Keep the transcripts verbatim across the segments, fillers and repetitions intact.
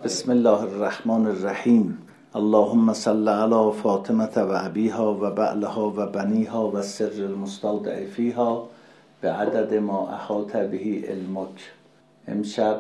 بسم الله الرحمن الرحیم. اللهم صل علی فاطمه و ابیها و بعلها و بنیها و سر المستودع فیها به عدد ما احاط به علمک. امشب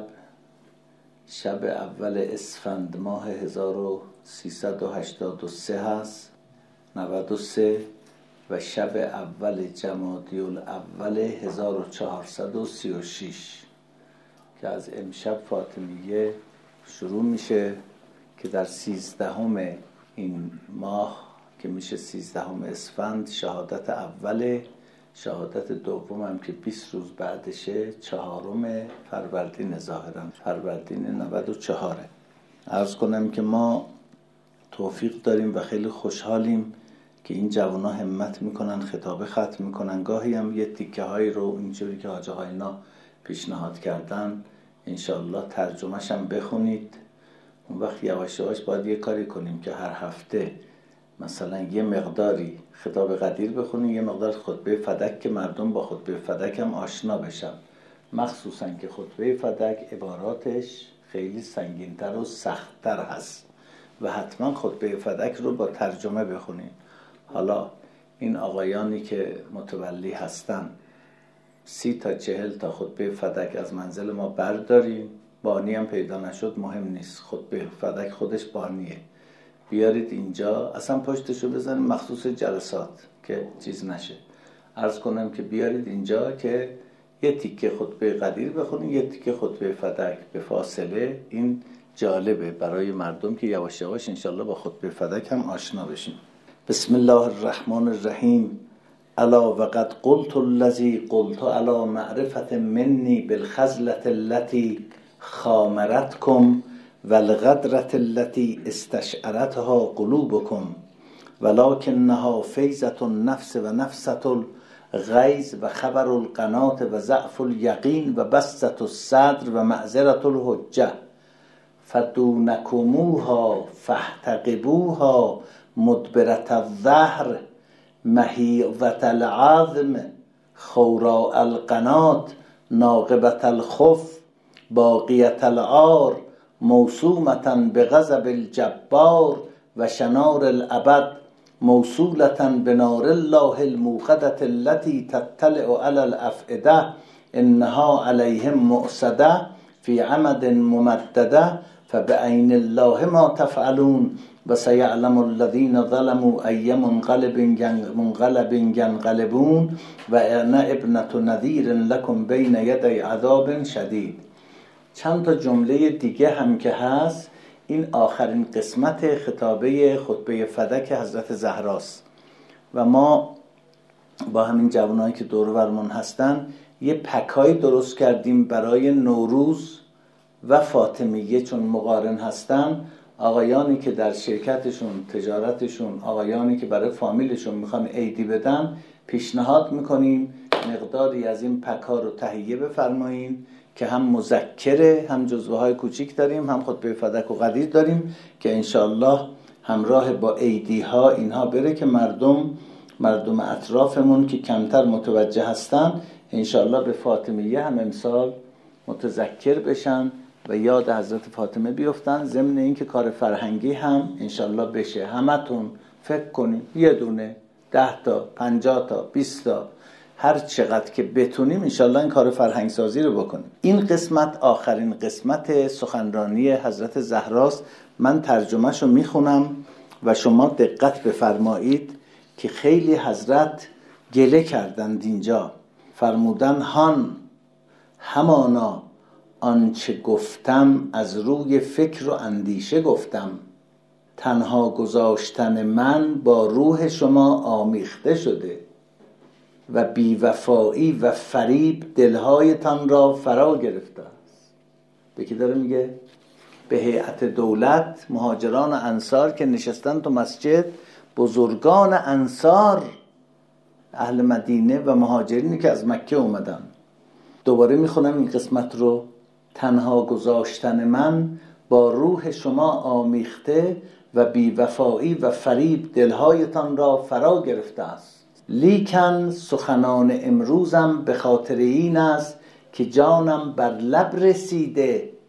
شب اول اسفند ماه هزار و سیصد و هشتاد و سه هست، نود و سه، و شب اول جمادی الاول هزار و چهارصد و سی و شش که از امشب فاطمیه شروع میشه که در سیزدهم این ماه که میشه سیزدهم اسفند شهادت اوله، شهادت دوم هم که بیست روز بعدشه چهارم فروردین، ظاهرا فروردین نود و چهار. عرض کنم که ما توفیق داریم و خیلی خوشحالیم که این جوانا همت میکنن، خطابه ختم میکنن، گاهی هم یه تیکه هایی رو اینجوری که حاج آقا اینا پیشنهاد کردن انشاءالله ترجمهش هم بخونید. اون وقت یواش یواش باید یه کاری کنیم که هر هفته مثلا یه مقداری خطاب قدیر بخونیم، یه مقدار خطبه فدک که مردم با خطبه فدک هم آشنا بشن، مخصوصا که خطبه فدک عباراتش خیلی سنگین‌تر و سخت‌تر هست و حتما خطبه فدک رو با ترجمه بخونیم. حالا این آقایانی که متولی هستن سی تا چهل تا خطبه فدک از منزل ما برداریم، بانی هم پیدا نشد مهم نیست، خطبه فدک خودش بانیه، بیارید اینجا، اصلا پشتشو بزنیم مخصوص جلسات که چیز نشه. عرض کنم که بیارید اینجا که یه تیکه خطبه قدیر بخونیم، یه تیکه خطبه فدک به فاصله. این جالبه برای مردم که یواش یواش انشالله با خطبه فدک هم آشنا بشیم. بسم الله الرحمن الرحیم. الا وقد قلت الذی قلت علی معرفة منی بالخزلة التي خامرتكم والغدرة التي استشعرتها قلوبكم ولكنها فیضة النفس و نفسة الغیظ و خبر القناة و ضعف الیقین و بسطة الصدر و معذرة الحجة فدونکموها فاحتقبوها مدبرة الظهر مهیضة العظم خوراء القناة ناقبة الخف باقیة العار موسومة بغضب الجبار و شنار الابد موصولة بنار الله الموقدة التي تطلع على الافئده انها عليهم مؤصده في عمد ممدده فبعين الله ما تفعلون و سیعلم الذین ظلموا ای منقلب منقلب ینقلبون و انا ابنة نذیر لکم بین یدی عذاب شدید. چند تا جمله دیگه هم که هست، این آخرین قسمت خطابه خطبه فدک حضرت زهراست و ما با همین جوانایی که دور و برمون هستن یه پکایی درست کردیم برای نوروز و فاطمیه، چون مقارن هستن. آقایانی که در شرکتشون، تجارتشون، آقایانی که برای فامیلشون میخوان عیدی بدن، پیشنهاد میکنیم مقداری از این پکا رو تهیه بفرمایین که هم مذکره، هم جزوه های کوچیک داریم، هم خطبه فدک و قدیر داریم که انشاءالله همراه با عیدی ها اینها بره که مردم مردم اطرافمون که کمتر متوجه هستن انشاءالله به فاطمیه هم امسال متذکر بشن و یاد حضرت فاطمه بیفتن. ضمن این که کار فرهنگی هم انشالله بشه. همتون فکر کنیم یه دونه، ده تا، پنجاه تا، بیست تا، هر چقدر که بتونیم انشالله این کار فرهنگ سازی رو بکنیم. این قسمت آخرین قسمت سخنرانی حضرت زهراست. من ترجمهش رو میخونم و شما دقت بفرمایید که خیلی حضرت گله کردند اینجا، فرمودن هان همانا آنچه گفتم از روی فکر و اندیشه گفتم، تنها گذاشتن من با روح شما آمیخته شده و بیوفایی و فریب دلهایتان را فرا گرفته است. به کی داره میگه؟ به هیئت دولت، مهاجران و انصار که نشستن تو مسجد، بزرگان انصار اهل مدینه و مهاجرینی که از مکه اومدن. دوباره میخونم این قسمت رو. تنها گذاشتن من با روح شما آمیخته و بیوفایی و فریب دلهایتان را فرا گرفته است. لیکن سخنان امروزم به خاطر این است که جانم بر لب رسیده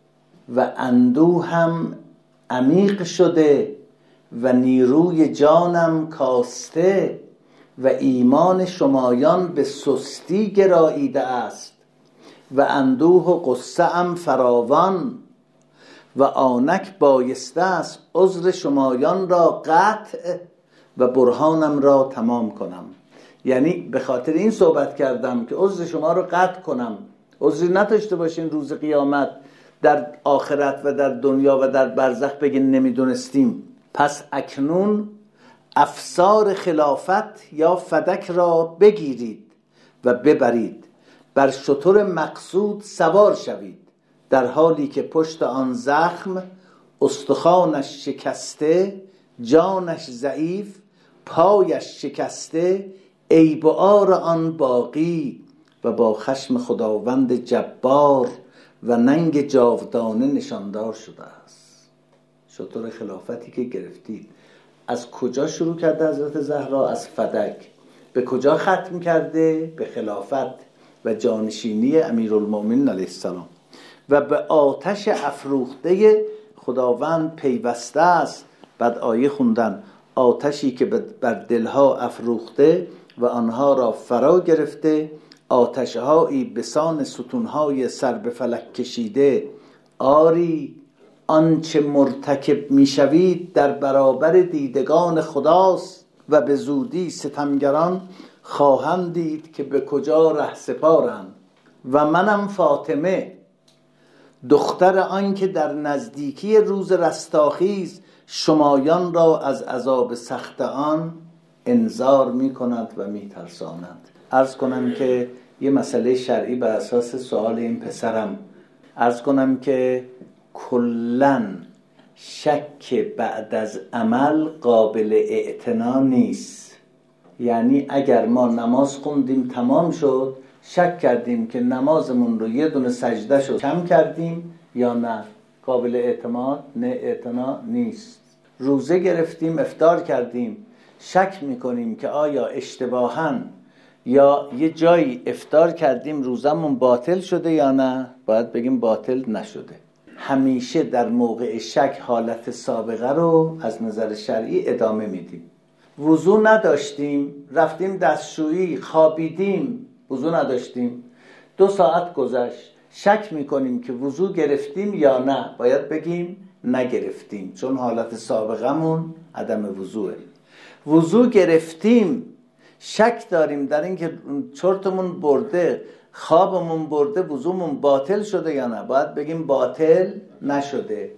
و اندوهم عمیق شده و نیروی جانم کاسته و ایمان شمایان به سستی گراییده است و اندوه و غصه ام فراوان و آنک بایسته است عذر شمایان را قطع و برهانم را تمام کنم. یعنی به خاطر این صحبت کردم که عذر شما رو قطع کنم، عذری نداشته باشین روز قیامت در آخرت و در دنیا و در برزخ بگین نمیدونستیم. پس اکنون افسار خلافت یا فدک را بگیرید و ببرید، بر شتر مقصود سوار شوید، در حالی که پشت آن زخم استخوانش شکسته، جانش ضعیف، پایش شکسته، عیب و عار آن باقی و با خشم خداوند جبار و ننگ جاودانه نشاندار شده است. شتر خلافتی که گرفتید از کجا شروع کرده حضرت زهرا؟ از فدک. به کجا ختم کرده؟ به خلافت و جانشینی امیرالمومنین علیه السلام. و به آتش افروخته خداوند پیوسته است. بعد آیه خوندن آتشی که بر دلها افروخته و آنها را فرا گرفته، آتشهایی بسان ستونهای سر به فلک کشیده. آری آنچه مرتکب میشوید در برابر دیدگان خداست و به زودی ستمگران خواهند دید که به کجا ره سپارند. و منم فاطمه دختر آن که در نزدیکی روز رستاخیز شمایان را از عذاب سخت آن انذار می کند و می ترساند. عرض کنم که یه مسئله شرعی بر اساس سوال این پسرم عرض کنم که کلن شک بعد از عمل قابل اعتنا نیست. یعنی اگر ما نماز خوندیم تمام شد، شک کردیم که نمازمون رو یه دونه سجده شد کم کردیم یا نه، قابل اعتماد نه اعتنا نیست. روزه گرفتیم افطار کردیم، شک میکنیم که آیا اشتباهاً یا یه جایی افطار کردیم روزمون باطل شده یا نه، باید بگیم باطل نشده. همیشه در موقع شک حالت سابقه رو از نظر شرعی ادامه میدیم. وضو نداشتیم رفتیم دستشویی خوابیدیم، وضو نداشتیم، دو ساعت گذشت، شک میکنیم که وضو گرفتیم یا نه، باید بگیم نگرفتیم، چون حالت سابقمون عدم وضوئه. وضو گرفتیم، شک داریم در این که چرتمون برده، خوابمون برده، وضومون باطل شده یا نه، باید بگیم باطل نشده.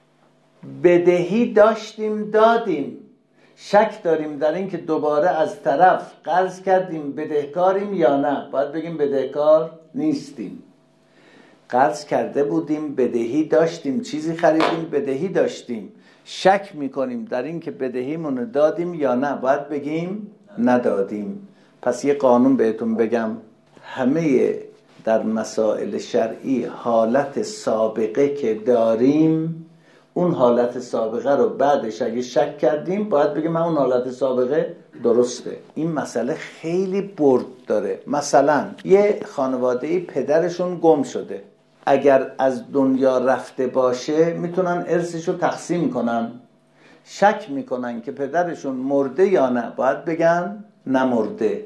بدهی داشتیم دادیم، شک داریم در این که دوباره از طرف قرض کردیم بدهکاریم یا نه، باید بگیم بدهکار نیستیم. قرض کرده بودیم، بدهی داشتیم، چیزی خریدیم، بدهی داشتیم، شک میکنیم در این که بدهیمون دادیم یا نه، باید بگیم ندادیم. پس یه قانون بهتون بگم، همه در مسائل شرعی حالت سابقه که داریم، اون حالت سابقه رو بعدش اگه شک کردیم باید بگیم من اون حالت سابقه درسته. این مسئله خیلی برد داره. مثلا یه خانواده پدرشون گم شده، اگر از دنیا رفته باشه میتونن ارثشو تقسیم کنن، شک میکنن که پدرشون مرده یا نه، باید بگن نمرده.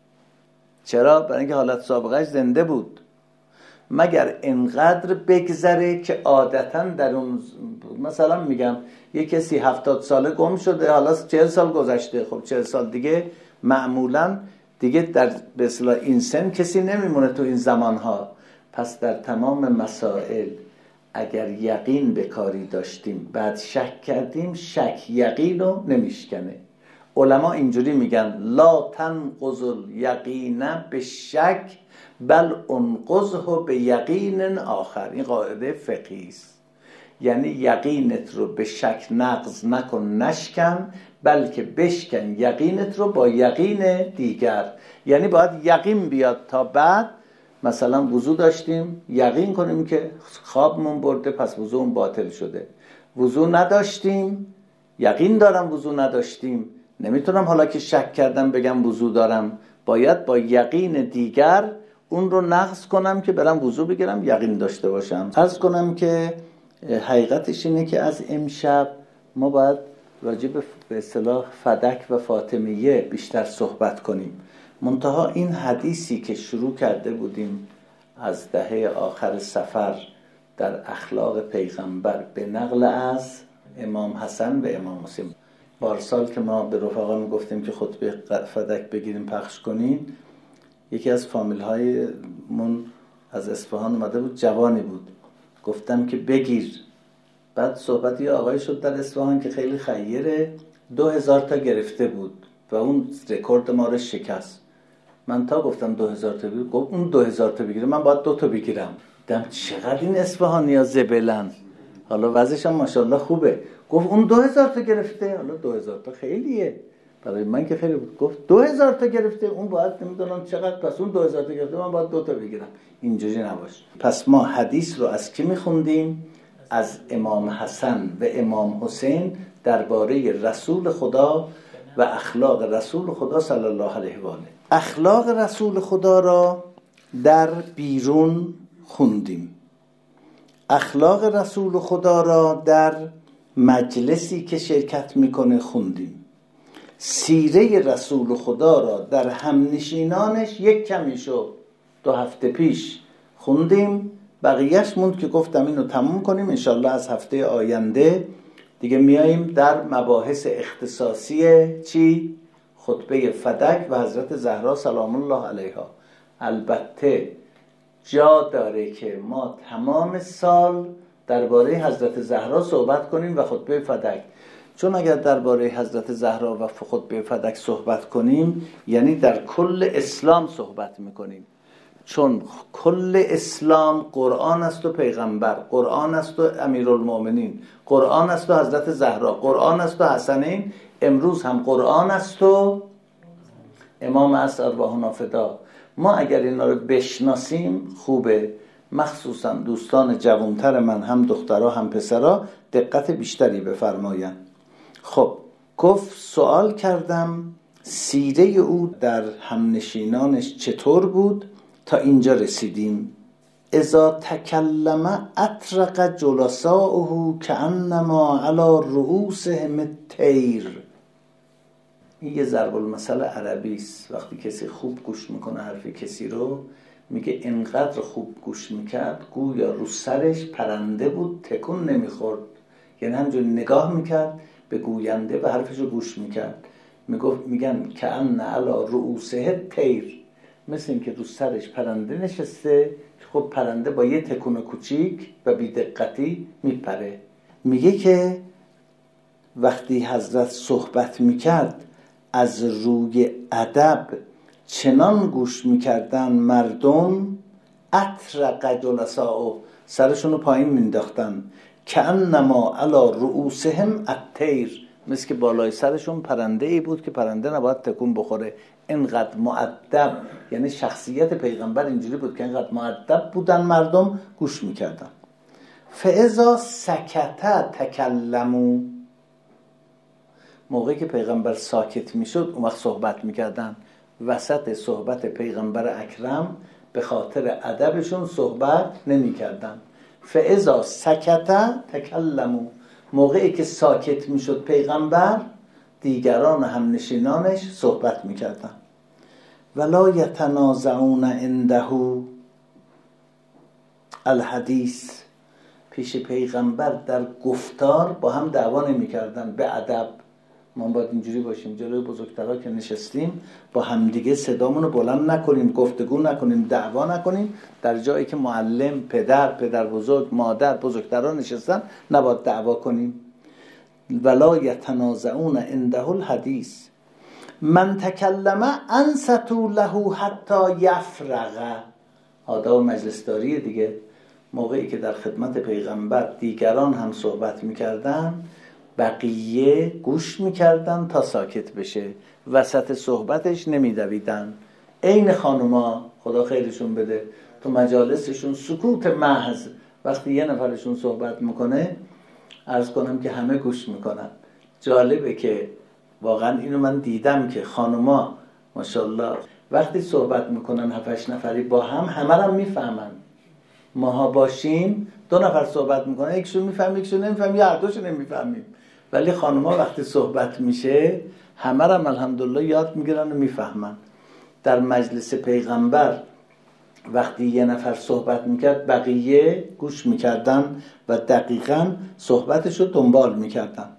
چرا؟ برای اینکه حالت سابقهش زنده بود. مگر انقدر بگذره که عادتاً در اون، مثلا میگم یه کسی هفتاد ساله گم شده، حالا چهل سال گذشته، خب چهل سال دیگه معمولاً دیگه در به اصطلاح این سن کسی نمیمونه تو این زمانها. پس در تمام مسائل اگر یقین به کاری داشتیم بعد شک کردیم، شک یقین رو نمیشکنه. علما اینجوری میگن لا تنقض الیقین بالشک بل انقضه به یقین آخر. این قاعده فقهی است، یعنی یقینت رو به شک نقض نکن، نشکن، بلکه بشکن یقینت رو با یقین دیگر. یعنی باید یقین بیاد تا بعد، مثلا وضو داشتیم یقین کنیم که خوابمون برده پس وضوم باطل شده. وضو نداشتیم یقین دارم وضو نداشتیم، نمیتونم حالا که شک کردم بگم وضو دارم، باید با یقین دیگر اون رو نقض کنم که برم وضو بگیرم یقین داشته باشم. عرض کنم که حقیقتش اینه که از امشب ما باید راجع به اصطلاح فدک و فاطمیه بیشتر صحبت کنیم. منتها این حدیثی که شروع کرده بودیم از دهه آخر صفر در اخلاق پیغمبر به نقل از امام حسن و امام حسین، پارسال که ما به رفقا میگفتیم که خطبه فدک بگیریم پخش کنیم، یکی از فامیل های من از اصفهان اومده بود، جوانی بود، گفتم که بگیر. بعد صحبت یه آقای شد در اصفهان که خیلی خیره، دو هزار تا گرفته بود و اون رکورد ما رو شکست. من تا گفتم دو هزار تا بگیر، گفت اون دو هزار تا بگیره من باید دو تا بگیرم. دیدم چقدر این اصفهانی ها زبلن، حالا وضعش هم ماشاءالله خوبه. گفت اون دو هزار تا گرفته، حالا دو هزار تا خیلیه برای من که خیلی بود. گفت دو هزار تا گرفته، اون باید نمیدونم چقدر، پس اون دو هزار تا گرفته من باید دو تا بگیرم. اینجوری نباش. پس ما حدیث رو از کی میخوندیم؟ از امام حسن و امام حسین درباره رسول خدا و اخلاق رسول خدا صلی الله علیه و آله. اخلاق رسول خدا را در بیرون خوندیم، اخلاق رسول خدا را در مجلسی که شرکت میکنه خوندیم، سیره رسول خدا را در همنشینانش یک کمی شد دو هفته پیش خوندیم، بقیهش موند که گفتم اینو تموم کنیم. انشالله از هفته آینده دیگه میاییم در مباحث اختصاصی چی؟ خطبه فدک و حضرت زهرا سلام الله علیها. البته جا داره که ما تمام سال درباره حضرت زهرا صحبت کنیم و خطبه فدک، چون اگر درباره حضرت زهرا و خطبه فدک صحبت کنیم یعنی در کل اسلام صحبت میکنیم، چون کل اسلام قرآن است و پیغمبر، قرآن است و امیرالمؤمنین، قرآن است و حضرت زهرا، قرآن است و حسنین، امروز هم قرآن است و امام عصر ارواحنا فدا. ما اگر اینا رو بشناسیم خوبه، مخصوصا دوستان جوانتر من، هم دخترها هم پسرها، دقت بیشتری بفرماین. خب گفت سوال کردم سیره او در همنشینانش چطور بود، تا اینجا رسیدیم. اذا تکلم اطرق جلساؤه کانما علی رؤوسهم الطیر. این یه ضرب المثل عربی است. وقتی کسی خوب گوش میکنه حرف کسی رو، میگه انقدر خوب گوش میکرد گویا رو سرش پرنده بود تکون نمیخورد، یعنی همجور نگاه میکرد به گوینده و حرفش رو گوش میکرد. میگفت میگن کأن علی رؤوسه الطیر، مثل این که رو سرش پرنده نشسته. خب پرنده با یه تکون کوچیک و بی دقتی میپره. میگه که وقتی حضرت صحبت میکرد از روی ادب چنان گوش میکردن مردم، اطرق جلساء، سرشون رو پایین مینداختن، کأنما علی رؤوسهم الطیر، مثل که بالای سرشون پرنده ای بود که پرنده نباید تکون بخوره. اینقدر مؤدب، یعنی شخصیت پیغمبر اینجوری بود که اینقدر مؤدب بودن مردم گوش میکردن. فاذا سکت تکلموا، موقعی که پیغمبر ساکت میشد اون وقت صحبت میکردن. وسط صحبت پیغمبر اکرم به خاطر ادبشون صحبت نمیکردن. فاذا سکت تکلموا، موقعی که ساکت میشد پیغمبر، دیگران همنشینانش صحبت میکردن. ولا یتنازعون عنده الحدیث، پیش پیغمبر در گفتار با هم دعوا نمیکردن، به ادب. ما باید اینجوری باشیم جلوی بزرگترها که نشستیم با همدیگه صدامون رو بلند نکنیم، گفتگو نکنیم، دعوا نکنیم. در جایی که معلم، پدر، پدر بزرگ، مادر، بزرگترها نشستن نباید دعوا کنیم. ولا یتنازعون عنده الحدیث من تکلم انصتوا له حتی یفرغ. آداب مجلسداری دیگه. موقعی که در خدمت پیغمبر دیگران هم صحبت میکردن، بقیه گوش میکردن تا ساکت بشه، وسط صحبتش نمیدویدن. عین خانوما، خدا خیرشون بده، تو مجالسشون سکوت محض. وقتی یه نفرشون صحبت میکنه، عرض کنم که همه گوش میکنن. جالبه که واقعا اینو من دیدم که خانوما ماشاءالله وقتی صحبت میکنن هفتش نفری با هم، همه رو میفهمن. ماها باشیم دو نفر صحبت میکنه، یکشون میفهم یکشون نمیفهم، یا هر دوشون نمیفهمیم. ولی خانم‌ها وقتی صحبت میشه همه هم الحمدلله یاد میگیرن و میفهمن. در مجلس پیغمبر وقتی یه نفر صحبت میکرد بقیه گوش میکردن و دقیقاً صحبتشو دنبال میکردن.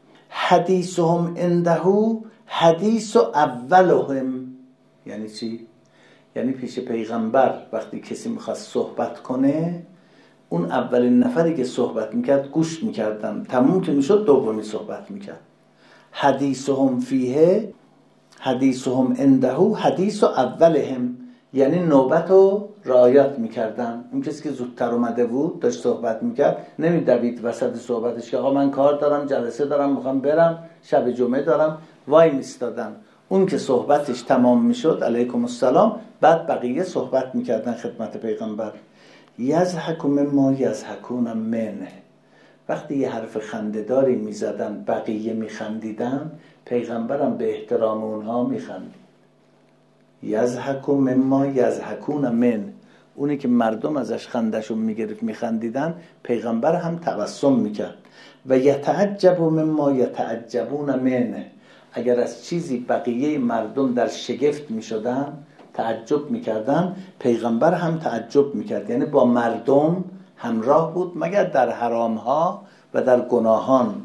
حدیثهم عنده حدیث اولهم. یعنی چی؟ یعنی پیش پیغمبر وقتی کسی میخواست صحبت کنه، اون اولین نفری که صحبت میکرد گوش میکردن، تموم که میشد دومی صحبت میکرد. حدیثهم فیه حدیثهم عنده حدیث اولهم، یعنی نوبت رو رعایت میکردن. اون کسی که زودتر اومده بود داشت صحبت میکرد، نمیدوید وسط صحبتش که آقا من کار دارم، جلسه دارم، میخوام برم، شب جمعه دارم، وای میستادن. اون که صحبتش تمام میشد علیکم السلام، بعد بقیه صحبت میکردن خدمت پیغمبر. یضحک مما یضحکون منه. وقتی یه حرف خنده‌داری میزدن بقیه میخندیدن، پیغمبرم به احترام اونها میخندید. یضحک مما یضحکون من، اونی که مردم ازش خندشون میگرفت میخندیدن، پیغمبر هم تبسم میکرد. و یتعجب مما یتعجبون منه، اگر از چیزی بقیه مردم در شگفت میشدن تعجب میکردن، پیغمبر هم تعجب میکرد. یعنی با مردم همراه بود مگر در حرامها و در گناهان.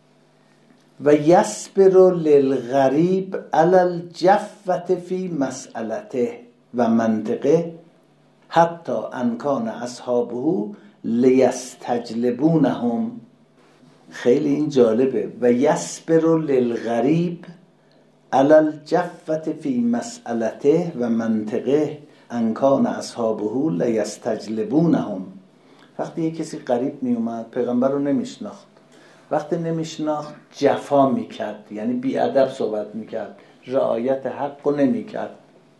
و یصبر للغریب علی الجفوة فی مسئلته و منطقه حتی ان کان اصحابه لیستجلبونهم. خیلی این جالبه. و یصبر للغریب علی الجفوة فی مسئلته و منطقه ان کان اصحابه لیستجلبونهم. وقتی یک کسی غریب می اومد، پیغمبر رو نمیشناخت، وقتی نمیشناخت جفا میکرد، یعنی بیادب صحبت میکرد، رعایت حق رو نمیکرد.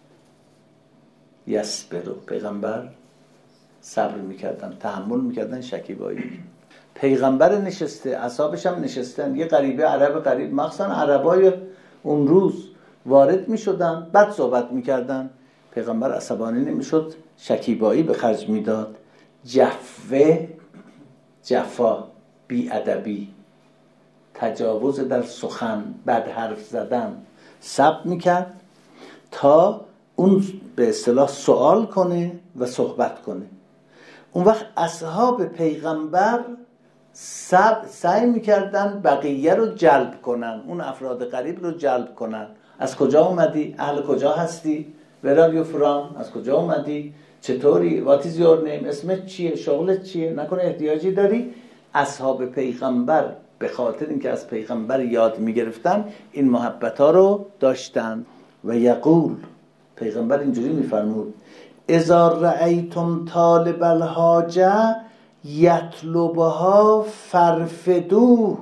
یصبر، پیغمبر صبر میکردن، تحمل میکردن شکیبایی. پیغمبر نشسته، اصحابش هم نشستن، یه غریبه عرب غریب، مخصوصا عربای اون روز وارد میشدن، بعد صحبت میکردن، پیغمبر عصبانی نمیشد، شکیبایی به خرج میداد. جفوه، جفا، بیادبی، تجاوز در سخن، بد حرف زدن، صبر میکرد تا اون به اصطلاح سوال کنه و صحبت کنه. اون وقت اصحاب پیغمبر سعی میکردن بقیه رو جلب کنن، اون افراد غریب رو جلب کنن. از کجا اومدی؟ اهل کجا هستی؟ Where are you from؟ از کجا اومدی؟ چطوری؟ What is your name؟ اسمت چیه؟ شغلت چیه؟ نکنه احتیاجی داری؟ اصحاب پیغمبر به خاطر اینکه از پیغمبر یاد میگرفتن این محبت ها رو داشتن. و یقول، پیغمبر اینجوری میفرمود: اذا رأیتم طالب الحاجه یطلبها فرفدوه.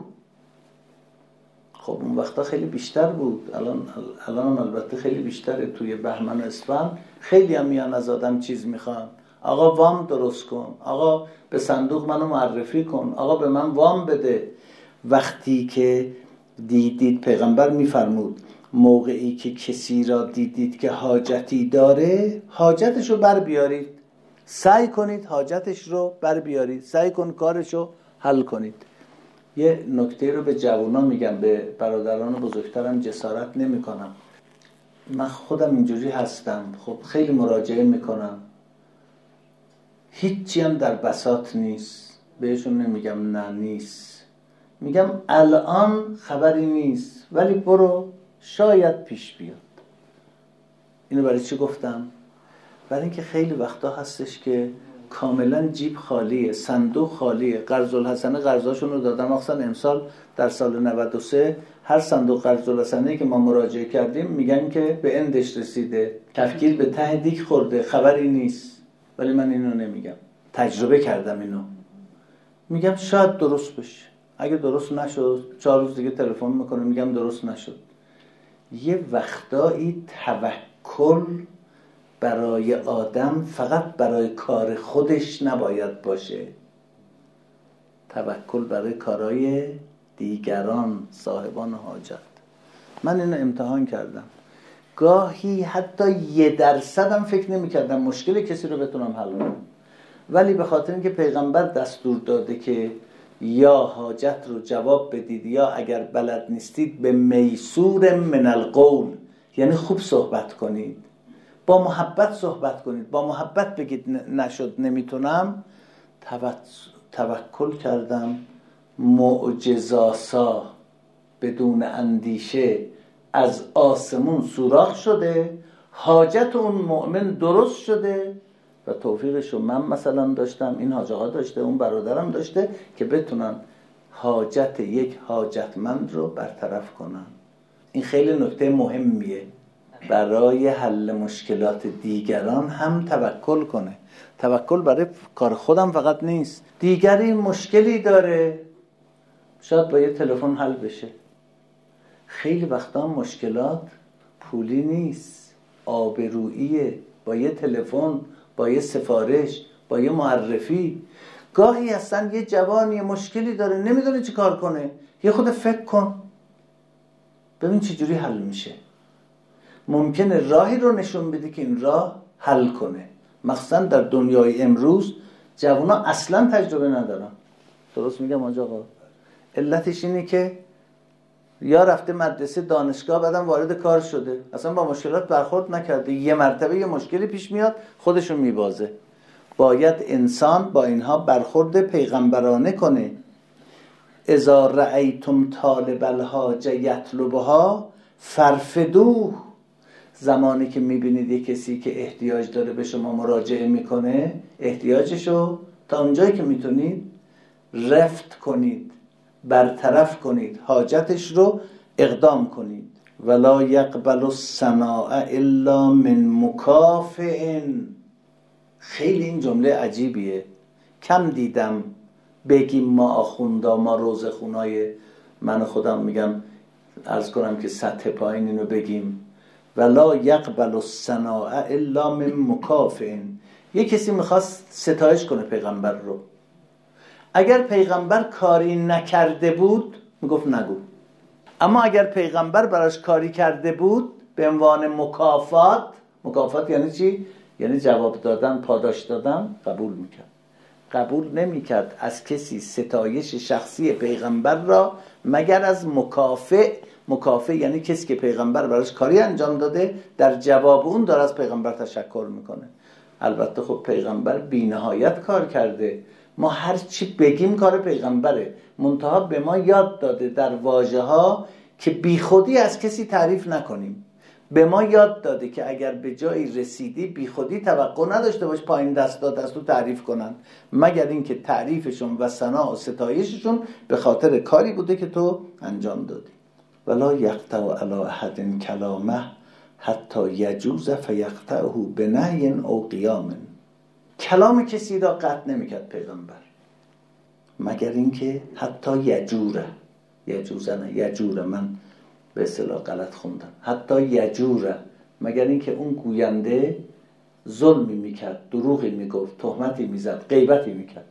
خب اون وقتا خیلی بیشتر بود، الان الان هم البته خیلی بیشتره. توی بهمن و اسفند خیلی هم میان از آدم چیز میخوان، آقا وام درست کن، آقا به صندوق منو معرفی کن، آقا به من وام بده. وقتی که دیدید، پیغمبر میفرمود موقعی که کسی را دیدید که حاجتی داره، حاجتش رو بر بیارید، سعی کنید حاجتش رو بر بیارید، سعی کن کارش رو حل کنید. یه نکته رو به جوانان میگم، به برادران بزرگترم جسارت نمی کنم. من خودم اینجوری هستم، خب خیلی مراجعه میکنم، هیچی هم در بساط نیست، بهشون نمیگم نه نیست، میگم الان خبری نیست ولی برو شاید پیش بیاد. اینو برای چی گفتم؟ برای اینکه خیلی وقتا هستش که کاملا جیب خالیه، صندوق خالیه، قرض الحسنه قرضاشون رو دادن. مخصوصا امسال در سال نود و سه هر صندوق قرض الحسنه که ما مراجعه کردیم میگن که به اندش رسیده، تفکیر به ته دیگ خورده، خبری نیست. ولی من اینو نمیگم، تجربه کردم اینو. میگم شاید درست بشه، اگه درست نشد چهار روز دیگه تلفن میکنه میگم درست نشد. یه وقتایی توکل برای آدم فقط برای کار خودش نباید باشه، توکل برای کارهای دیگران، صاحبان حاجت. من اینو امتحان کردم، گاهی حتی یه درصدم فکر نمی کردم مشکل کسی رو بتونم حل کنم. ولی به خاطر اینکه پیغمبر دستور داده که یا حاجت رو جواب بدید یا اگر بلد نیستید به میسور من القول، یعنی خوب صحبت کنید، با محبت صحبت کنید، با محبت بگید نشد نمیتونم، توکل کردم معجزاسا بدون اندیشه از آسمون سوراخ شده، حاجت اون مؤمن درست شده و توفیقشو من مثلا داشتم، این حاج آقا داشته، اون برادرم داشته که بتونن حاجت یک حاجتمند رو برطرف کنن. این خیلی نکته مهمیه برای حل مشکلات دیگران هم توکل کنه. توکل برای کار خودم فقط نیست، دیگری مشکلی داره شاید با یه تلفن حل بشه. خیلی وقتا مشکلات پولی نیست، آبروییه، با یه تلفن، با یه سفارش، با یه معرفی. گاهی هستن یه جوانی مشکلی داره نمیدونه چی کار کنه، یه خود فکر کن ببین چی جوری حل میشه. ممکنه راهی رو نشون بده که این راه حل کنه. مخصوصا در دنیای امروز جوانا اصلا تجربه ندارن. درست میگم آقا؟ علتش اینه که یا رفته مدرسه دانشگاه بعدم وارد کار شده، اصلا با مشکلات برخورد نکرده، یه مرتبه یه مشکلی پیش میاد خودشون میبازه. باید انسان با اینها برخورد پیغمبرانه کنه. اذا رأیتم طالب الحاجه یطلبها فرفدوه. زمانی که میبینید یه کسی که احتیاج داره به شما مراجعه میکنه، احتیاجشو تا اونجایی که میتونید رفت کنید، برطرف کنید، حاجتش رو اقدام کنید. ولا یقبل الثناء الا من مکافئ. خیلی این جمله عجیبیه، کم دیدم بگیم ما آخوندا، ما روزخونای من خودم میگم عرض کنم که سطح پایین اینو بگیم. ولا یقبل الثناء الا من مکافئ. یه کسی میخواست ستایش کنه پیغمبر رو، اگر پیغمبر کاری نکرده بود میگفت نگو، اما اگر پیغمبر براش کاری کرده بود به عنوان مکافات، مکافات یعنی چی؟ یعنی جواب دادن، پاداش دادن، قبول میکرد. قبول نمیکرد از کسی ستایش شخصی پیغمبر را مگر از مکافئ. مکافئ یعنی کسی که پیغمبر براش کاری انجام داده، در جواب اون داره از پیغمبر تشکر میکنه. البته خب پیغمبر بی نهایت کار کرده، ما هر چی بگیم کار پیغمبره، منتها به ما یاد داده در واژه ها که بی خودی از کسی تعریف نکنیم. به ما یاد داده که اگر به جایی رسیدی بی خودی توقع نداشته باش پایین دست داد از تو تعریف کنن، مگر اینکه تعریفشون و ثنا و ستایششون به خاطر کاری بوده که تو انجام دادی. ولا یقطع علی احد کلامه حتی یجوز فیقطعه بنهی او قیام. کلام کسی را قطع نمیکرد پیغمبر مگر اینکه حتی یجوره، یجوزه نه یجوره، من به اصطلاح غلط خوندم، حتی یجوره، مگر اینکه اون گوینده ظلمی میکرد، دروغی میگفت، تهمتی میزد، غیبتی میکرد.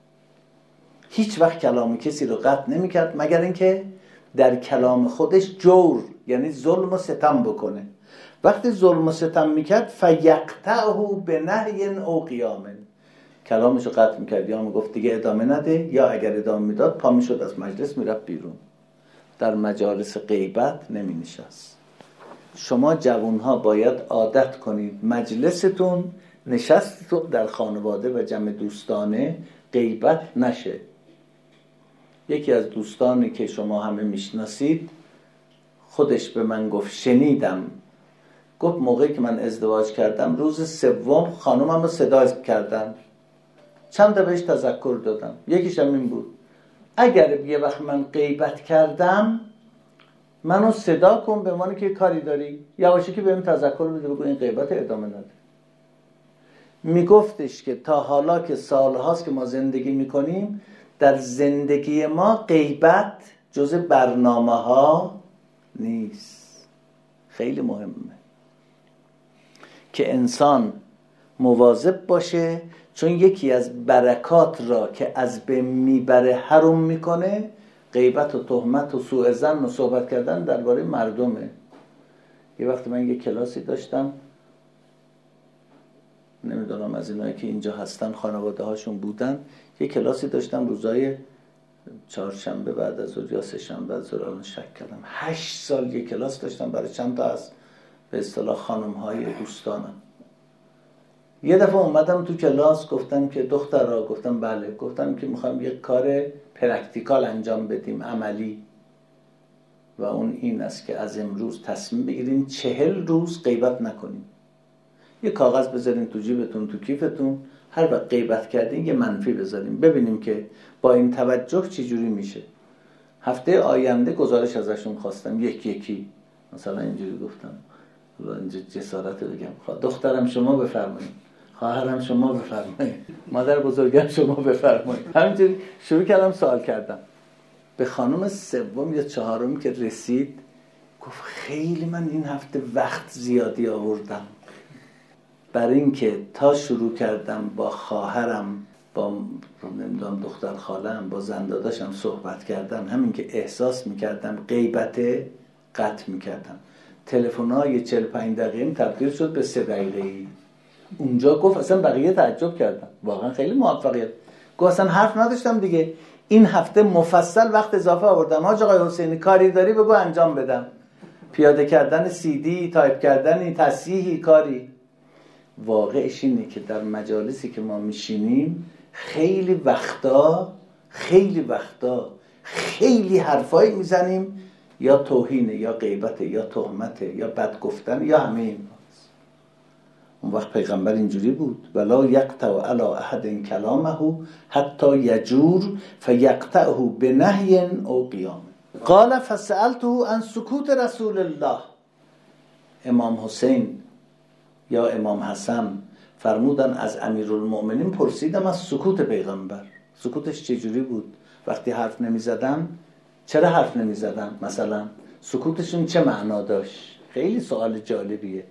هیچ وقت کلام کسی رو قطع نمیکرد مگر اینکه در کلام خودش جور یعنی ظلم و ستم بکنه. وقتی ظلم و ستم میکرد فیقطعه بنهی او قیام، کلامشو قطع میکرد، یا میگفت دیگه ادامه نده، یا اگر ادامه میداد پا میشد از مجلس میرفت بیرون. در مجالس غیبت نمی نشست. شما جوانها باید عادت کنید مجلستون، نشستتون در خانواده و جمع دوستانه غیبت نشه. یکی از دوستانی که شما همه میشناسید خودش به من گفت، شنیدم، گفت موقعی که من ازدواج کردم روز سوم خانومم رو صدا کردم، چند تا بهش تذکر دادم، یکیش هم این بود اگر یه وقت من غیبت کردم منو صدا کن به معنی که کاری داری، یواشی که بهم تذکر بده، بگو این غیبت ادامه نده. میگفتش که تا حالا که سالهاست که ما زندگی میکنیم، در زندگی ما غیبت جز برنامه ها نیست. خیلی مهمه که انسان مواظب باشه، چون یکی از برکات را که از بین میبره حرام میکنه غیبت و تهمت و سوء ظن و صحبت کردن درباره مردمه. یه وقت من یه کلاسی داشتم، نمیدونم از اینایی که اینجا هستن خانواده هاشون بودن، یه کلاسی داشتم روزای چهارشنبه بعد از ظهر یا سه شنبه بعد از ظهر، الان شک کردم، هشت سال یه کلاس داشتم برای چند تا از به اصطلاح خانم های دوستانم. یه دفعه اومدم تو کلاس، گفتم که دخترها، گفتم بله، گفتم که میخوایم یه کار پرکتیکال انجام بدیم، عملی، و اون این است که از امروز تصمیم بگیرین چهل روز غیبت نکنین. یه کاغذ بذارین تو جیبتون، تو کیفتون، هر وقت غیبت کردین یه منفی بذارین، ببینیم که با این توجه چی جوری میشه. هفته آینده گزارش ازشون خواستم یکی یکی، مثلا اینجوری گفتم، حالا اینجا جسارت بگم، دخترم شما بفرمایید، خواهرم شما بفرمایید، مادر بزرگم شما بفرمایید. همینجوری شروع کردم سوال کردم. به خانم سوم یا چهارم که رسید گفت خیلی من این هفته وقت زیادی آوردم برای اینکه تا شروع کردم با خواهرم، با نمیدونم دختر خالم، با زنداداشم صحبت کردم، همین که احساس میکردم غیبت قطع میکردم. تلفن‌های چهل و پنج دقیقه‌ای تبدیل شد به سه دقیقه‌ای. اونجا گفت اصلا بقیه تعجب کردم، واقعا خیلی موفقیت. گفت اصلا حرف نداشتم دیگه، این هفته مفصل وقت اضافه آوردم. حاج آقای حسینی کاری داری بگو انجام بدم، پیاده کردن سی دی، تایپ کردن، تصحیحی، کاری. واقعش اینه که در مجالسی که ما میشینیم خیلی وقتا خیلی وقتا خیلی حرفایی میزنیم، یا توهینه یا غیبته یا تهمته یا بد گفتن یا همه این. اون وقت پیغمبر اینجوری بود، ولا یقطع علی احد کلامه حتی یجور فیقطعه بنهی او قیام. قال فسألته عن سکوت رسول الله. امام حسین یا امام حسن فرمودن از امیرالمؤمنین پرسیدم از سکوت پیغمبر، سکوتش چجوری بود؟ وقتی حرف نمی زدن چرا حرف نمی زدن؟ مثلا سکوتشون چه معنا داشت؟ خیلی سوال جالبیه.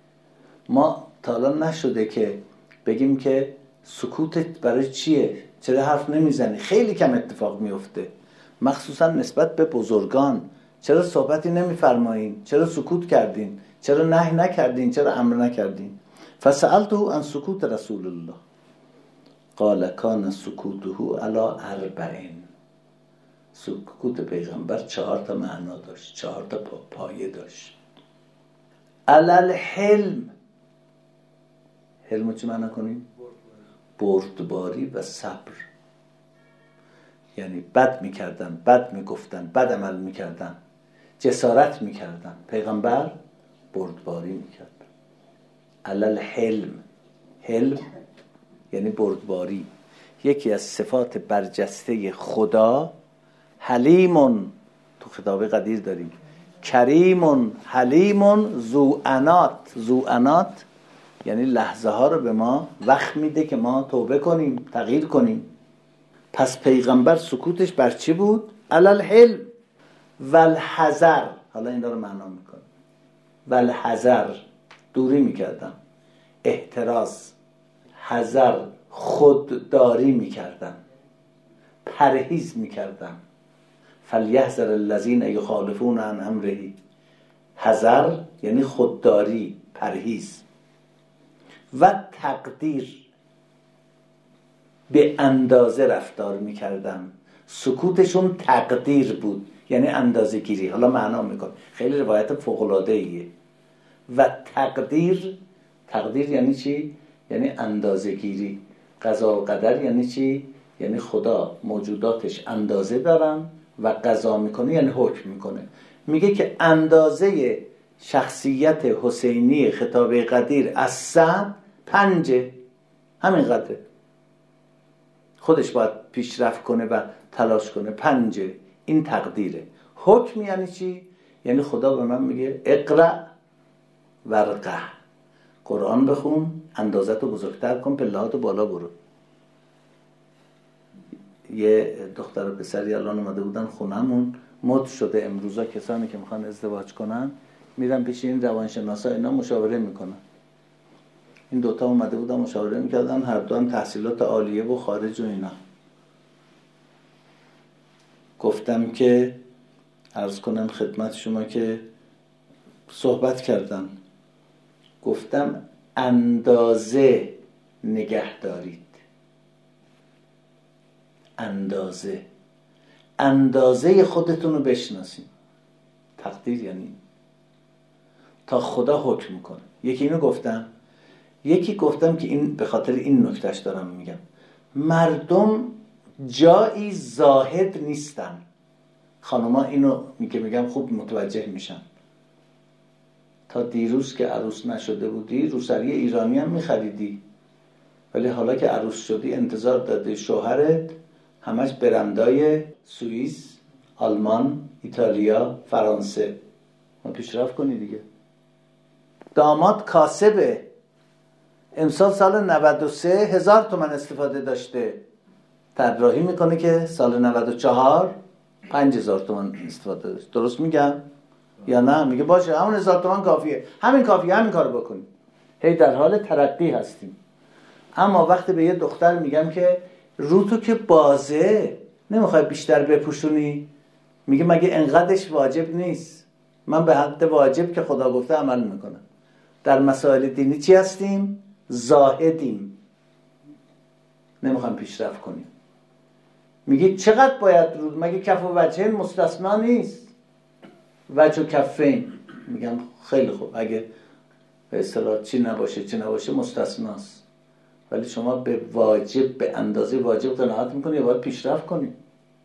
ما تا الان نشده که بگیم که سکوتت برای چیه؟ چرا حرف نمیزنی؟ خیلی کم اتفاق میفته، مخصوصا نسبت به بزرگان. چرا صحبتی نمیفرمایین؟ چرا سکوت کردین؟ چرا نهی نکردین؟ چرا امر نکردین؟ فسألته عن سکوت رسول الله قال کان سکوته علی اربعین. سکوت پیغمبر چهار تا معنا داشت، چهار تا پایه داشت. علل حلم. حلمو چی معنی کنیم؟ بردباری و صبر. یعنی بد میکردن، بد میگفتن، بد عمل میکردن، جسارت میکردن، پیغمبر بردباری میکرد. علل حلم. حلم یعنی بردباری. یکی از صفات برجسته خدا حلیمون، تو خطاب قدیر داریم، کریمون حلیمون ذوانات. ذوانات یعنی لحظه ها رو به ما وقت میده که ما توبه کنیم، تغییر کنیم. پس پیغمبر سکوتش بر چی بود؟ علل حلم والحذر. حالا این رو معنا میکنه. والحذر دوری میکردن، احتراز، حذر خودداری میکردن، پرهیز میکردن. فلیحذر الذین یخالفون عن امره. حذر یعنی خودداری، پرهیز. و تقدیر، به اندازه رفتار میکردن. سکوتشون تقدیر بود، یعنی اندازه گیری. حالا معنا میکن، خیلی روایت فوق‌العاده ایه. و تقدیر، تقدیر یعنی چی؟ یعنی اندازه گیری. قضا و قدر یعنی چی؟ یعنی خدا موجوداتش اندازه دارن و قضا میکنه، یعنی حکم میکنه. میگه که اندازه شخصیت حسینی خطاب قدیر از صد پنجه، همین قدره. خودش باید پیشرفت کنه و تلاش کنه. پنجه، این تقدیره. حکم یعنی چی؟ یعنی خدا به من میگه اقرأ ورقه، قرآن بخون، اندازتو بزرگتر کن، پلهاتو بالا برو. یه دختر و پسری الان اومده بودن خونمون، مد شده امروزا کسانی که میخوان ازدواج کنن میرن پیش این روانشناسا، اینا مشاوره میکنن. این دوتا اومده بودن مشاوره میکردن، هر دو هم تحصیلات عالیه و خارج و اینا. گفتم که عرض کنم خدمت شما که صحبت کردم، گفتم اندازه نگه دارید. اندازه اندازه خودتون رو بشناسید. تقدیر یعنی تا خدا حکم کنه. یکی اینو گفتم، یکی گفتم که این به خاطر این نکتهش دارم میگم، مردم جایی زاهد نیستن. خانوما اینو میگه میگم خوب متوجه میشن. تا دیروز که عروس نشده بودی روسری ایرانی هم میخریدی، ولی حالا که عروس شدی انتظار داده شوهرت همش برندای سوئیس، آلمان، ایتالیا، فرانسه. ما پیشرفت کنی دیگه. داماد کاسبه، امسال سال نود و سه هزار تومن استفاده داشته، طراحی میکنه که سال نود و چهار پنج هزار تومن استفاده داشته. درست میگم یا نه؟ میگه باشه همون هزار تومن کافیه، همین کافیه، همین کارو بکنیم. هی در حال ترقی هستیم. اما وقتی به یه دختر میگم که رو تو که بازه، نمیخوای بیشتر بپوشونی، میگه مگه انقدرش واجب نیست؟ من به حد واجب که خدا گفته عمل میکنم. در مسائل دینی چی هستیم؟ زاهدیم، نمیخوام پیشرفت کنیم. میگه چقدر باید رو، مگه کف و وجهین مستثنا نیست؟ وجه و کفین. میگم خیلی خوب، اگه به اصطلاح چی نباشه چی نباشه مستثناست، ولی شما به واجب به اندازه واجب قناعت میکنی یا باید پیشرفت کنی؟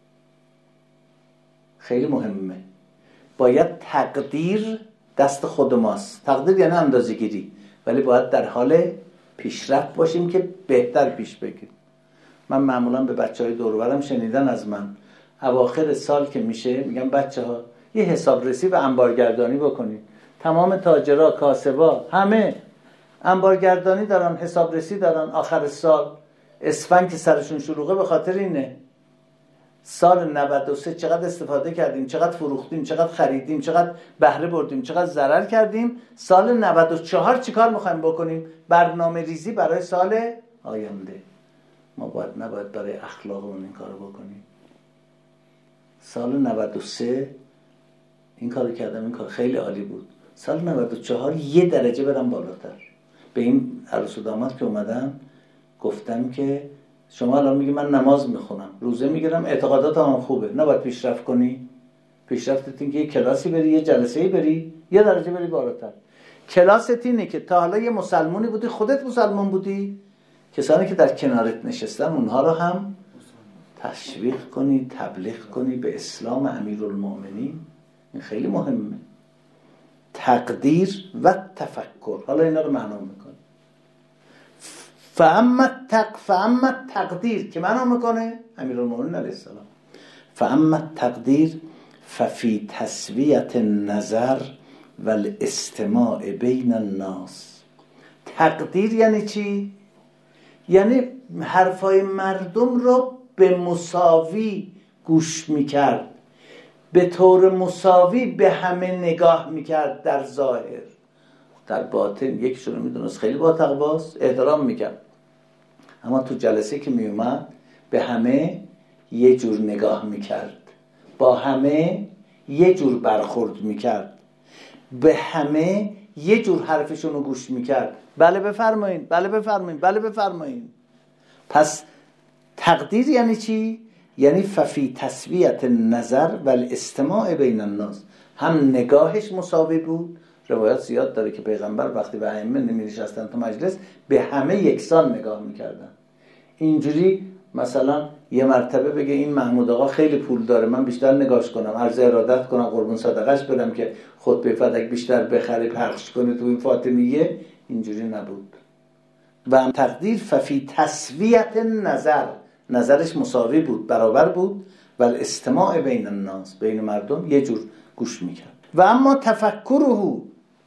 خیلی مهمه. باید تقدیر دست خود ماست. تقدیر یعنی اندازه گیری، ولی باید در حال پیشرفت باشیم که بهتر پیش بگیریم. من معمولا به بچهای دور و برم شنیدن از من اواخر سال که میشه میگم بچه ها یه حسابرسی و انبارگردانی بکنید. تمام تاجرها، کاسبا، همه انبارگردانی دارن، حسابرسی دارن. آخر سال اسفند که سرشون شلوغه به خاطر اینه. سال نود و سه چقدر استفاده کردیم، چقدر فروختیم، چقدر خریدیم، چقدر بهره بردیم، چقدر ضرر کردیم. سال نود و چهار چیکار میخوایم بکنیم؟ برنامه ریزی برای سال آینده. ما باید نباید برای اخلاقمون این کارو بکنیم. سال نود و سه این کارو کردم، این کار خیلی عالی بود. سال نود و چهار یه درجه برم بالاتر. به این عروس و داماد که اومدم گفتم که شما الان میگی من نماز میخونم، روزه میگیرم، اعتقادات هم خوبه، نباید پیشرفت کنی؟ پیشرفتت این که یه کلاسی بری، یه جلسه‌ای بری، یه درجه بری بالاتر. کلاست اینه که تا حالا یه مسلمانی بودی، خودت مسلمان بودی، کسانی که در کنارت نشستن اونها رو هم تشویق کنی، تبلیغ کنی به اسلام امیرالمؤمنین. این خیلی مهمه. تقدیر و تفکر. حالا اینا رو معنا میکنه. فاما تق فاما تقدیر که معنا میکنه امیرالمؤمنین علیه السلام. فاما تقدیر ففی تسویت النظر والاستماع بین الناس. تقدیر یعنی چی؟ یعنی حرفای مردم رو به مساوی گوش میکرد، به طور مساوی به همه نگاه میکرد. در ظاهر، در باطن یکیشون رو میدونست خیلی با تقواست، احترام میکرد، اما تو جلسه که میومد به همه یه جور نگاه میکرد، با همه یه جور برخورد میکرد، به همه یه جور حرفشون رو گوش میکرد. بله بفرمایین، بله بفرمایین، بله بفرمایین. پس تقدیر یعنی چی؟ یعنی ففی تسویت نظر و الاستماع بین الناس. هم نگاهش مساوی بود. روایات زیاد داره که پیغمبر وقتی به ائمه نمی‌نشستن تو مجلس به همه یکسان نگاه میکردن. اینجوری مثلا یه مرتبه بگه این محمود آقا خیلی پول داره، من بیشتر نگاهش کنم، عرض ارادت کنم، قربون صدقش بدم که خطبه فدک بیشتر بخره پخش کنه تو این فاطمیه. اینجوری نبود. و تقدیر ففی تسویت نظر، نظرش مساوی بود، برابر بود. و الاستماع بین الناس، بین مردم یه جور گوش میکرد. و اما تفکره،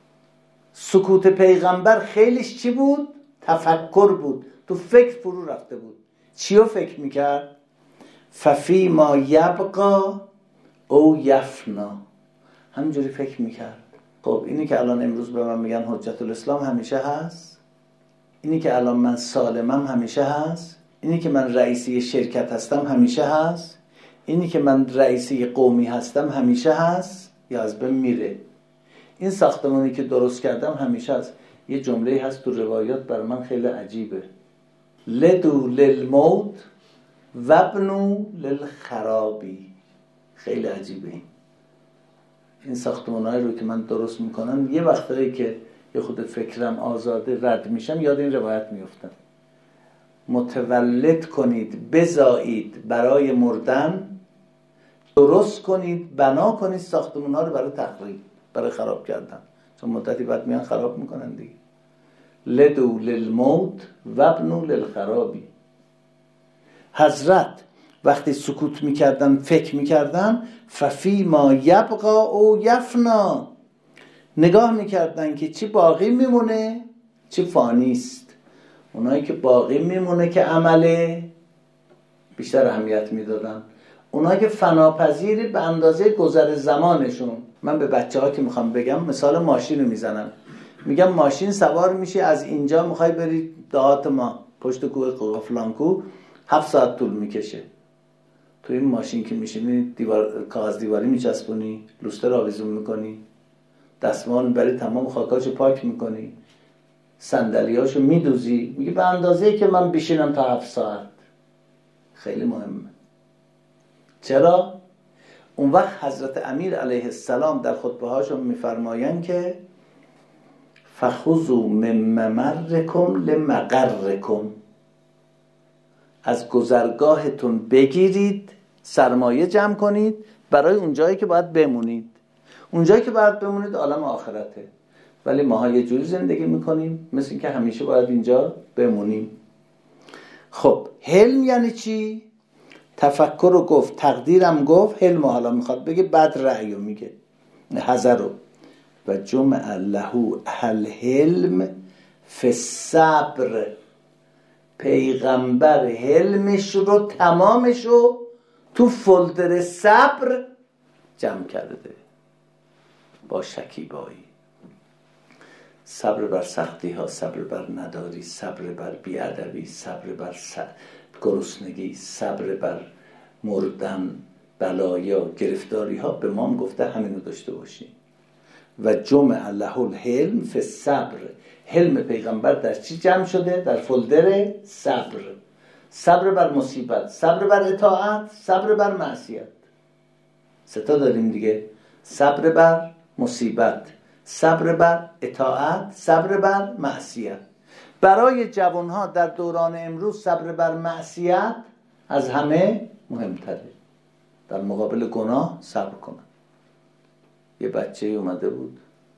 سکوت پیغمبر خیلیش چی بود؟ تفکر بود. تو فکر فرو رفته بود. چیو فکر میکرد؟ ففی ما یبقا او یفنا. همینجوری فکر میکرد. خب اینی که الان امروز به من میگن حجت الاسلام همیشه هست؟ اینی که الان من سالمم همیشه هست؟ اینی که من رئیسی شرکت هستم همیشه هست؟ اینی که من رئیسی قومی هستم همیشه هست؟ یا از بین میره؟ این ساختمانی که درست کردم همیشه هست. یه جمله هست تو روایات برای من خیلی عجیبه. لدو للموت وابنو للخرابی. خیلی عجیبه این این ساختمان‌هایی رو که من درست میکنم، یه وقتایی که یه خود فکرم آزاده رد میشم یاد این روایت میفتم. متولد کنید، بزایید برای مردن، درست کنید، بنا کنید ساختمان‌ها رو برای تخریب، برای خراب کردن، چون مدتی بعد میان خراب میکنن دیگه. لدو للموت وابنو للخرابی. حضرت وقتی سکوت میکردن فکر میکردن ففی ما یبقا او یفنا، نگاه میکردن که چی باقی میمونه چی فانیست. اونایی که باقی میمونه که عمله بیشتر اهمیت میدادن، اونایی که فناپذیری به اندازه گذر زمانشون. من به بچه ها که میخوام بگم مثال ماشین رو میزنم، میگم ماشین سوار میشی از اینجا میخوای بری دهات ما پشت کوه فلانکو، هفت ساعت طول میکشه. تو این ماشین که میشینی دیوار کاغذ دیواری میچسبونی، لوستر آویزون میکنی، دستمال میبری تمام خاکاشو پاک میکنی، صندلیاشو میدوزی، میگه به اندازه‌ای که من بشینم تا هفت ساعت. خیلی مهمه. چرا؟ اون وقت حضرت امیر علیه السلام در خطبه هاشون میفرمایند که فخذوا من ممرکم لمقرکم، از گذرگاهتون بگیرید، سرمایه جمع کنید برای اون جایی که باید بمونید. اون جایی که باید بمونید عالم آخرته، ولی ماها یه جوری زندگی میکنیم مثل این که همیشه باید اینجا بمونیم. خب حلم یعنی چی؟ تفکر رو گفت، تقدیرم گفت، حلم حالا میخواد بگه بعد رأیو میگه، حذر رو. و جمع له الحلم فی الصبر، پیغمبر حلمش رو تمامش رو تو فولدر صبر جمع کرده، با شکیبایی. صبر بر سختی ها، صبر بر نداری، صبر بر بیادبی، صبر بر گرسنگی، صبر بر مردن، بلایا، گرفتاری ها. به ما هم گفته همینو داشته باشیم. و جمع له الحلم فی الصبر، حلم پیغمبر در چی جمع شده؟ در فولدر صبر. صبر بر مصیبت، صبر بر اطاعت، صبر بر معصیت. ستا داریم دیگه، صبر بر مصیبت، صبر بر اطاعت، صبر بر معصیت. برای جوانها در دوران امروز صبر بر معصیت از همه مهمتره. در مقابل گناه صبر کنن. یه بچه اومده بود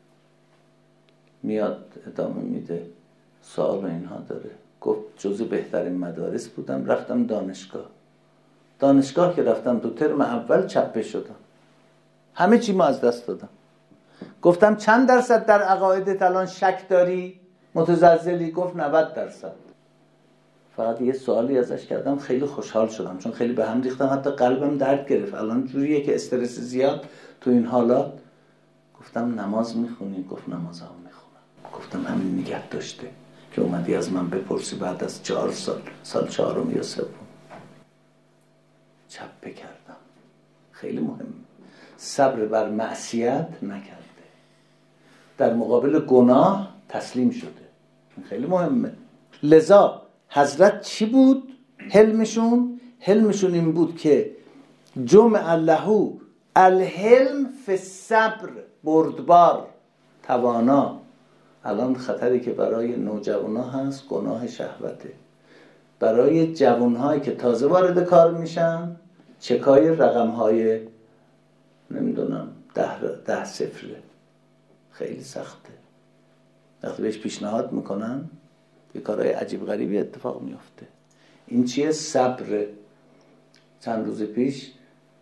میاد ادامه میده، سوال اینها داره، گفت جزو بهترین مدارس بودم، رفتم دانشگاه. دانشگاه که رفتم تو ترم اول چپه شدم، همه چی ما از دست دادم. گفتم چند درصد در عقایدت الان شک داری؟ متزلزلی؟ گفت نود درصد. فقط یه سوالی ازش کردم، خیلی خوشحال شدم چون خیلی به هم ریختم، حتی قلبم درد گرفت. الان جوریه که استرس زیاد تو این حالات. گفتم نماز میخونی؟ گفت نمازم میخونم. گفتم همین نگه داشته که اومدی از من بپرسی بعد از چهار سال، سال چهارم یا سوم. چپه کردم. خیلی مهم. صبر بر معصیت نکرده، در مقابل گناه تسلیم شده. خیلی مهمه. لذا حضرت چی بود حلمشون؟ حلمشون این بود که جمع له الحلم فی الصبر، بردبار، توانا. الان خطری که برای نوجوانا هست گناه شهوته. برای جوانهایی که تازه وارد کار میشن چکای رقمهای نمیدونم ده, ده صفره، خیلی سخته. وقتی بهش پیشنهاد میکنن یه کارهای عجیب غریبی اتفاق میفته. این چیه؟ صبر. چند روز پیش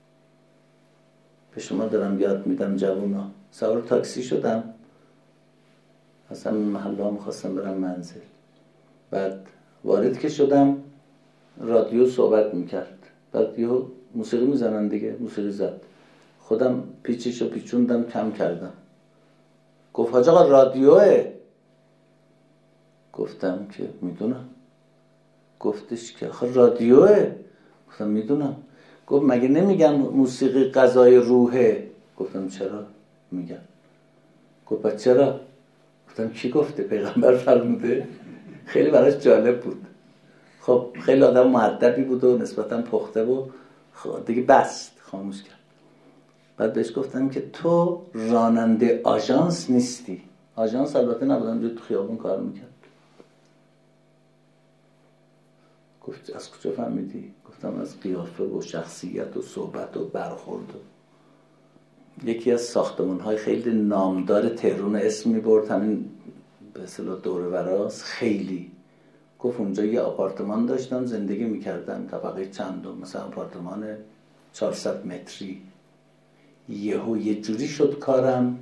به شما دارم یاد میدم جوونا، سوار تاکسی شدم، اصلا محله ها میخواستم برم منزل. بعد وارد که شدم رادیو صحبت میکرد، بعد یه موسیقی میزنن دیگه، موسیقی زد. خودم پیچشو پیچوندم کم کردم. گفت حاج آقا رادیوه. گفتم که میدونم. گفتش که آخه رادیوه. گفتم میدونم. گفت مگه نمیگن موسیقی غذای روحه؟ گفتم چرا میگن. گفت پس چرا؟ گفتم کی گفته؟ پیغمبر فرموده. خیلی براش جالب بود. خب خیلی آدم مؤدبی بود و نسبتا پخته بود، خب دیگه بست، خاموش کرد. بعد بهش گفتم که تو راننده آژانس نیستی. آژانس البته نبودم، جو تو خیابون کار میکرد. گفت از کجا فهمیدی؟ گفتم از قیافه و شخصیت و صحبت و برخورد. یکی از ساختمان‌های خیلی نامدار تهران اسم می‌برد، همین به اصطلاح دور و براست، خیلی. گفت اونجا یه آپارتمان داشتم زندگی می‌کردم، طبقه چندم، مثلا آپارتمان چهارصد متری. یهو یه جوری شد کارم،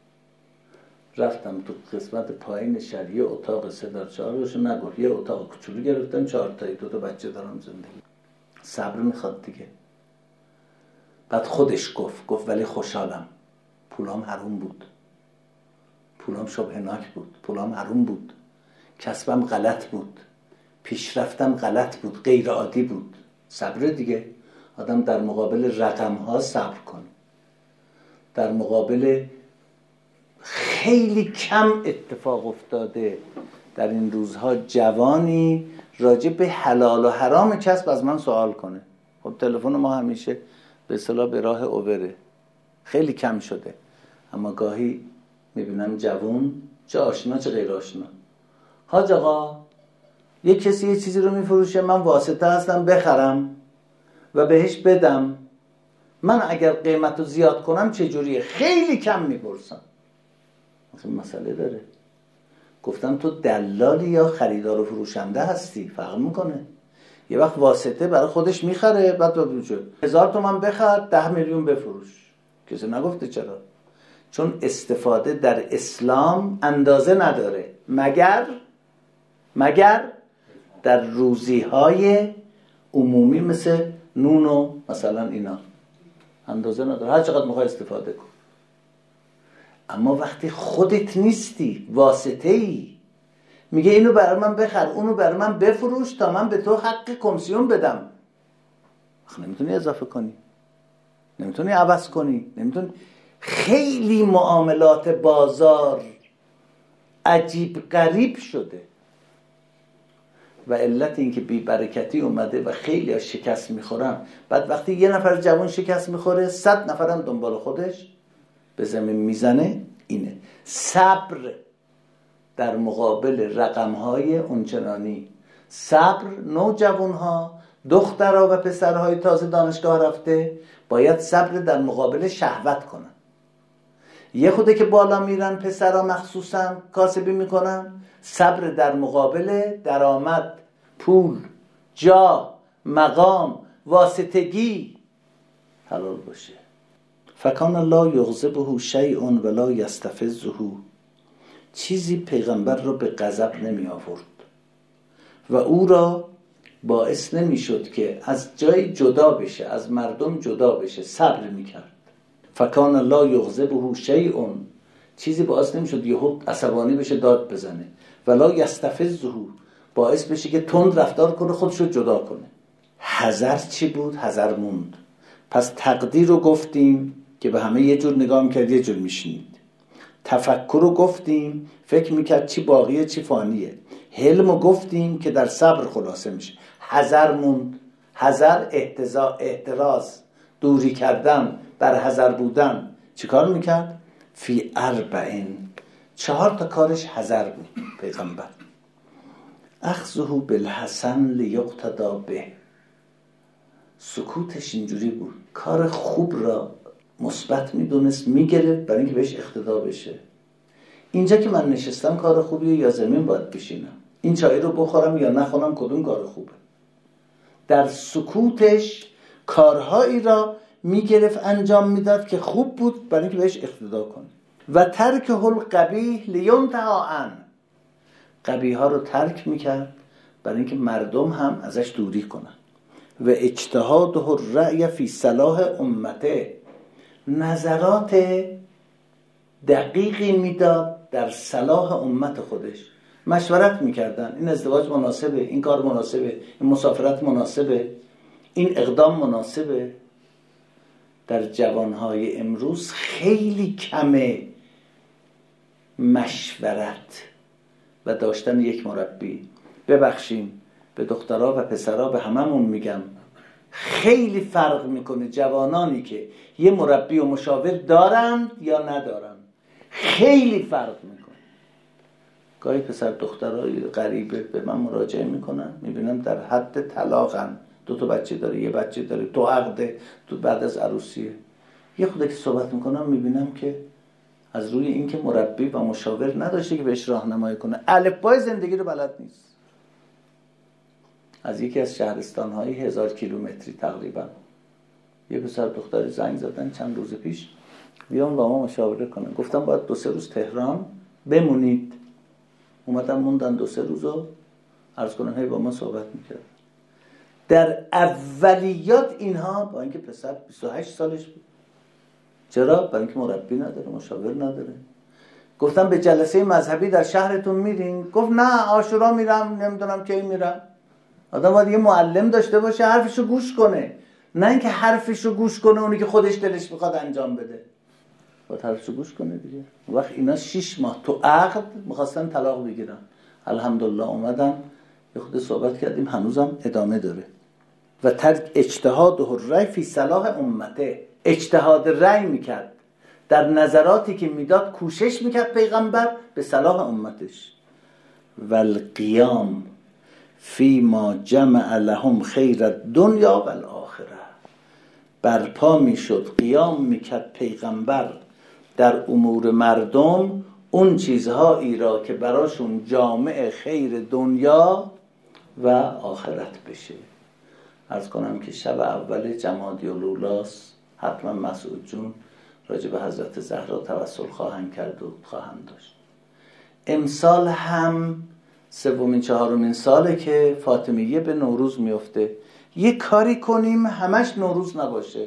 رفتم تو قسمت پایین شهر، یه اتاق سه در چهار روش نگفت، یه اتاق کوچولو گرفتم، چهار تایی، دو تا بچه دارم زندگی. صبر میخواد دیگه. بعد خودش گفت گفت ولی خوشحالم. پولام حروم بود، پولام شبهناک بود، پولام حروم بود، کسبم غلط بود، پیشرفتم غلط بود، غیر عادی بود. صبر دیگه. آدم در مقابل رقم ها صبر کن. در مقابل خیلی کم اتفاق افتاده در این روزها جوانی راجع به حلال و حرام کسب از من سوال کنه. خب تلفن ما همیشه به اصطلاح به راه اوبره، خیلی کم شده، اما گاهی میبینم جوان، چه آشنا چه غیر آشنا، حاج آقا یه کسی یه چیزی رو میفروشه، من واسطه هستم بخرم و بهش بدم، من اگر قیمت رو زیاد کنم چجوریه؟ خیلی کم میپرسم. مثلا مسئله داره. گفتم تو دلالی یا خریدار و فروشنده هستی، فرق میکنه. یه وقت واسطه برای خودش میخره، بعد تو بجو هزار تومن بخر، ده میلیون بفروش. کسی نگفته چرا؟ چون استفاده در اسلام اندازه نداره، مگر مگر در روزی های عمومی مثل نون و مثلا اینا اندازه نداره، هر چقدر میخوای استفاده کن. اما وقتی خودت نیستی، واسطه ای، میگه اینو برای من بخر، اونو برای من بفروش تا من به تو حق کمیسیون بدم. آخه نمیتونی اضافه کنی، نمیتونی عوض کنی، نمیتونی. خیلی معاملات بازار عجیب غریب شده و علت این که بی برکتی اومده و خیلی ها شکست میخورن. بعد وقتی یه نفر جوان شکست میخوره، صد نفرم دنبال خودش به زمین میزنه. اینه صبر در مقابل رقمهای اونچنانی. صبر. نوجوانها، دخترها و پسرهای تازه دانشگاه رفته باید صبر در مقابل شهوت کنن. یه خوده که بالا میرن پسرها مخصوصا کاسبی میکنن، صبر در مقابل درآمد، پول، جا، مقام، واسطگی حلال باشه. فکان لا یغضبه شیء ولا یستفزه، چیزی پیغمبر را به غضب نمی آورد و او را باعث نمی شد که از جای جدا بشه، از مردم جدا بشه، صبر می کرد. فکان لا یغضبه شیء، چیزی باعث نمی شد یهو عصبانی بشه داد بزنه، ولا یستفزه، باعث بشه که تند رفتار کنه، خودشو جدا کنه. حذر چی بود؟ حذر موند. پس تقدیر رو گفتیم که به همه یه جور نگاه میکرد، یه جور میشنید. تفکر رو گفتیم، فکر میکرد چی باقیه چی فانیه. حلم رو گفتیم که در صبر خلاصه میشه. حذر موند. حذر احتزا احتراز، دوری کردن، در حذر بودن. چی کار میکرد؟ فی اربعین، چهار تا کارش حذر بود پیغمبر. اخذه بالحسن لیقتدا به، سکوتش اینجوری بود، کار خوب را مثبت میدونست، میگرفت برای اینکه بهش اقتدا بشه. اینجا که من نشستم کار خوبیه یا زمین باید بشینم؟ این چای رو بخورم یا نخورم؟ کدوم کار خوبه؟ در سکوتش کارهایی را میگرفت انجام میداد که خوب بود برای اینکه بهش اقتدا کنه. و ترک هل قبیح لینتها عن، قبیح ها رو ترک میکرد برای اینکه مردم هم ازش دوری کنن. و اجتهاده الرأی فی صلاح امته، نظرات دقیقی میداد در صلاح امت خودش. مشورت میکردن این ازدواج مناسبه، این کار مناسبه، این مسافرت مناسبه، این اقدام مناسبه. در جوانهای امروز خیلی کمه مشورت و داشتن یک مربی. ببخشیم به دخترها و پسرها به هممون میگم خیلی فرق میکنه جوانانی که یه مربی و مشاور دارند یا ندارند، خیلی فرق میکنه. گاهی پسر دخترای غریبه به من مراجعه میکنن، میبینم در حد طلاقن، دو تا بچه داره، یه بچه داره، تو عقده، تو بعد از عروسیه. یه خود که صحبت میکنم میبینم که از روی این که مربی و مشاور نداشته که بهش راهنمایی کنه، الفبای زندگی رو بلد نیست. از یکی از شهرستان‌های هزار کیلومتری تقریبا یه پسر دختری زنگ زدن چند روز پیش بیان با ما مشاوره کنن. گفتم باید دو سه روز تهران بمونید. اومدن موندن دو سه روزو عرض کنم هی با ما صحبت میکرد. در اولیات اینها با اینکه پسر بیست و هشت سالش بود. چرا؟ برای اینکه مربی نداره، مشاور نداره. گفتم به جلسه مذهبی در شهرتون میرین؟ گفت نه عاشورا میرم، نمیدونم کی میرم. آدم باید یه معلم داشته باشه حرفشو گوش کنه، نه اینکه حرفشو گوش کنه اونی که خودش دلش میخواد انجام بده. باید حرفشو گوش کنه دیگه. وقت اینا شش ماه تو عقد میخواستن طلاق بگیرن، الحمدلله اومدن یه خود صحبت کردیم، هنوزم ادامه داره. و ترک اجتهاد و رأی فی صلاح امته، اجتهاد رأی میکرد در نظراتی که میداد، کوشش میکرد پیغمبر به صلاح امتش. و القیام فی ما جمع لهم خیر الدنیا و الاخره، برپا میشد قیام میکرد پیغمبر در امور مردم اون چیزهایی را که براشون جامع خیر دنیا و آخرت بشه. عرض کنم که شب اول جمادی الاولاست، حتما مسعود جون راجع به حضرت زهرا توسل خواهند کرد و خواهند داشت. امسال هم سومین چهارمین ساله که فاطمیه به نوروز میفته. یه کاری کنیم همش نوروز نباشه،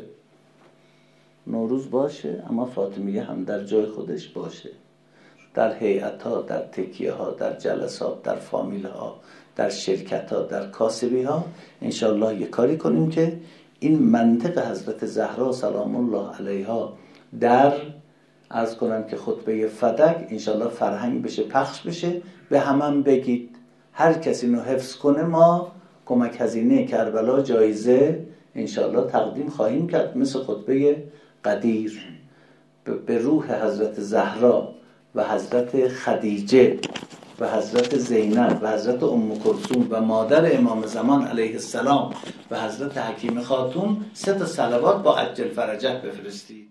نوروز باشه اما فاطمیه هم در جای خودش باشه، در هیئت ها، در تکیه ها، در جلسات، در فامیل ها، در شرکت ها، در کاسبی ها. انشاءالله یه کاری کنیم که این منطق حضرت زهرا سلام الله علیها در عرض کنم که خطبه فدک انشاءالله فرهنگ بشه، پخش بشه، به همم بگید. هر کسی اینو حفظ کنه ما کمک هزینه کربلا جایزه انشاءالله تقدیم خواهیم کرد، مثل خطبه قدیر به روح حضرت زهرا و حضرت خدیجه و حضرت زینب و حضرت ام کلثوم و مادر امام زمان علیه السلام و حضرت حکیم خاتون سه تا صلوات با عجل فرجه بفرستی.